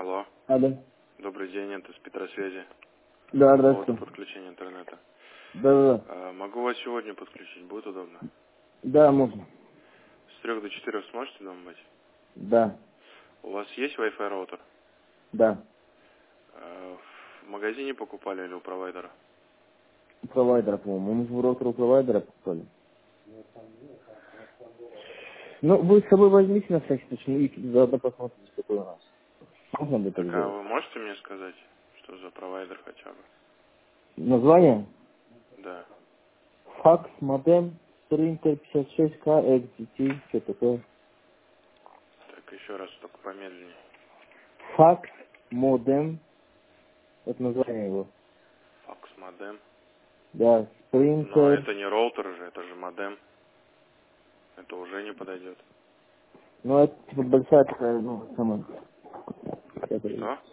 Алло. Алло. Добрый день, это с Петросвязи. Да, По поводу здравствуйте. подключения интернета. Да. Могу вас сегодня подключить, будет удобно? Да, можно. С 3 до 4 сможете дома быть? Да. У вас есть Wi-Fi роутер? Да. В магазине покупали или у провайдера? У провайдера, по-моему. Мы же роутер у провайдера покупали. Ну, вы с собой возьмите на всякий случай, ну, и заодно посмотрите, какой у нас. Можно бы так Так, а сделать? вы можете мне сказать, что за провайдер хотя бы? Название? Да. Факс, модем, принтер 56К, XGT, что такое? Так, еще раз, только помедленнее. Факс, модем, это название его. Факс модем. Да, Но принтер. это не роутер же, это же модем. Это уже не подойдет. Ну, это типа большая такая, ну, самая. Это есть. Что?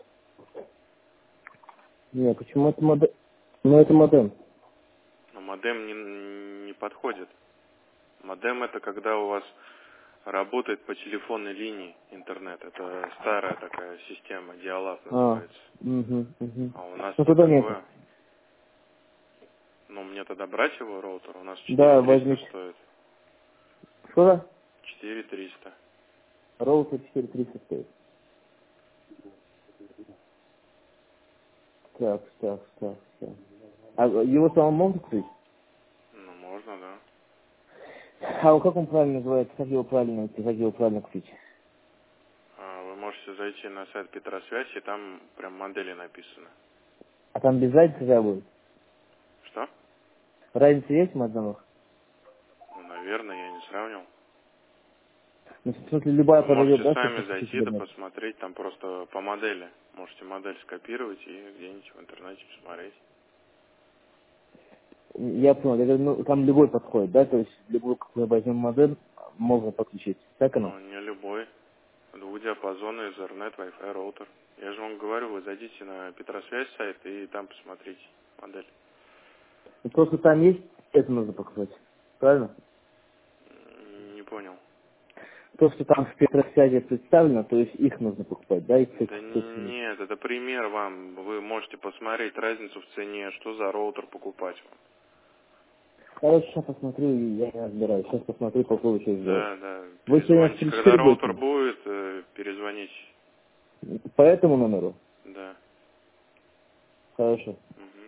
Не, почему это модем? Ну, это модем. Но модем не подходит. Модем это когда у вас работает по телефонной линии интернет. Это старая такая система, диалаб называется. Угу. А у нас Ну, не туда нету. такое. Ну, мне тогда брать его роутер? У нас Да, 4300 возьмите. стоит. Что? 4300. Роутер 4300 стоит. Так. А его самому можно купить? Ну, можно, да. А как он правильно называется? Как его правильно найти? Как его правильно купить? Вы можете зайти на сайт Петросвязь, и там прям модели написаны. А там без разницы какая будет? Что? Разница есть в модемах? Ну, наверное, я не сравнивал. Ну, в смысле, любая Вы подойдет, можете да, сами 160 зайти, да километров? посмотреть, там просто по модели. Можете модель скопировать и где-нибудь в интернете посмотреть. Я понял. Я говорю, ну, там любой подходит, да? То есть, любой, как мы возьмем модель, можно подключить. Так оно? Ну, не любой. Двухдиапазонный Ethernet, Wi-Fi роутер. Я же вам говорю, вы зайдите на Петросвязь сайт и там посмотрите модель. Ну, просто там есть, это нужно покупать. Правильно? Не понял. То, что там в Петросвязи представлено, то есть их нужно покупать, да? И Да собственно. нет, это пример вам. Вы можете посмотреть разницу в цене, что за роутер покупать вам. Короче, сейчас посмотрю, и я не разбираюсь. Сейчас посмотрю, попробую что сделать. Да. Вы сегодня в Перезвоните. Когда 3-4 роутер будете? будет, перезвоните. По этому номеру? Да. Хорошо. Мгм.